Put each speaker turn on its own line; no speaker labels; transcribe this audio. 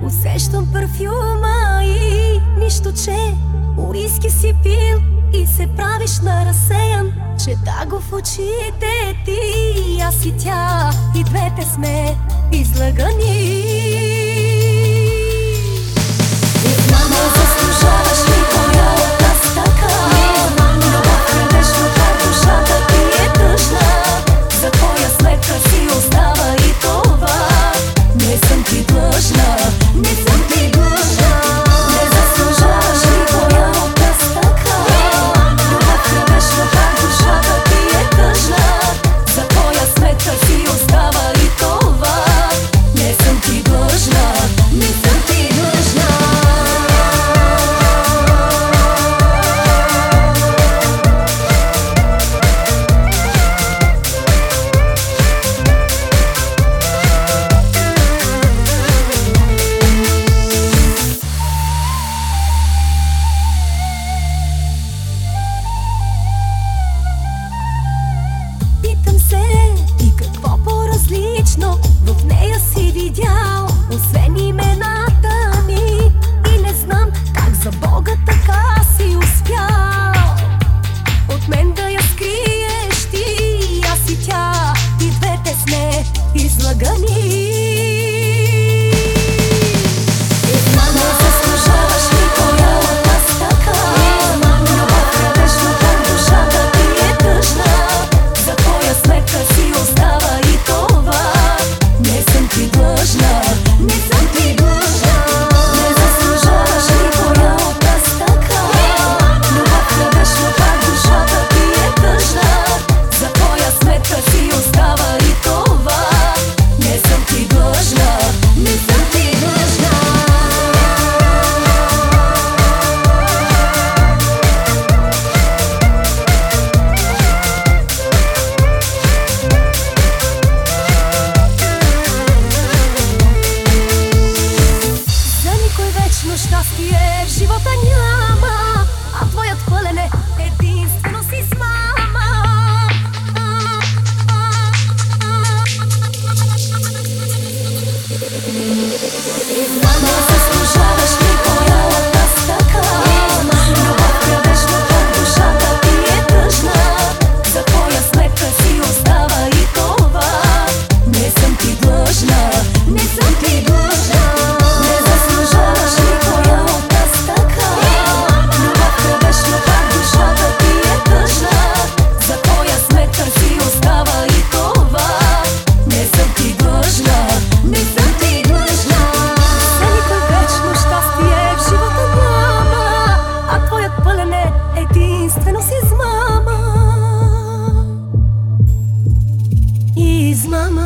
Усещам парфюма и нищо, че уиски си пил и се правиш на разсеян. Чета го в очите ти, аз и тя, и двете сме излъгани. Мама, заслужаваш ли твоя от така? Любов кръвечно, как душата ти е тъжна. За твоя сметка си остава и това. Не съм ти длъжна, не съм ти длъжна. Не заслужаваш ли твоя от така? Любов кръвечно, как душата ти е тъжна. За твоя сметка си остава и това. Не съм ти длъжна, не съм ти длъжна. Питам се и какво по-различно в нея си видял, освен имената ми. И не знам как за Бога така си успял от мен да я скриеш ти. Аз и тя, и двете сме излъгани. Мама, заслужаваш ли твоя от нас така? Любов кръвечно, как душата ти е тъжна. За твоя сметка си остава и това. Не съм ти длъжна, не съм ти длъжна. Не заслужаваш ли твоя от нас така? Любов кръвечно, как душата ти е тъжна. За твоя сметка си остава и това. Не съм ти длъжна, не съм ти длъжна. За никой вечно щастие в живота няма, а твоят пълен е единствено с измама. Мама, заслужаваш ли твоя от нас така? Любов кръвечно, как душата ти е тъжна. За твоя сметка си остава и това. Не съм ти длъжна, не съм ти длъжна. Не заслужаваш ли твоя от нас така? Любов кръвечно, как душата ти е тъжна. За твоя сметка си остава и това. Не съм ти длъжна, не съм ти длъжна. За никой вечно щастие в живота няма, а твоят пълен е единствено с измама. Измама.